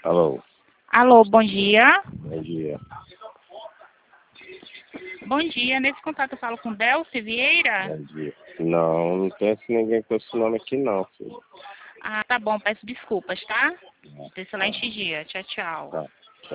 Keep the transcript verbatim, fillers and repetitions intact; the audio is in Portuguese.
Alô, Alô, bom dia. bom dia. Bom dia, nesse contato eu falo com Delci Vieira? Bom dia. Não, não conheço ninguém com esse nome aqui não, filho. Ah, tá bom, peço desculpas, tá? Tá, Excelente dia, tchau, tchau. tá.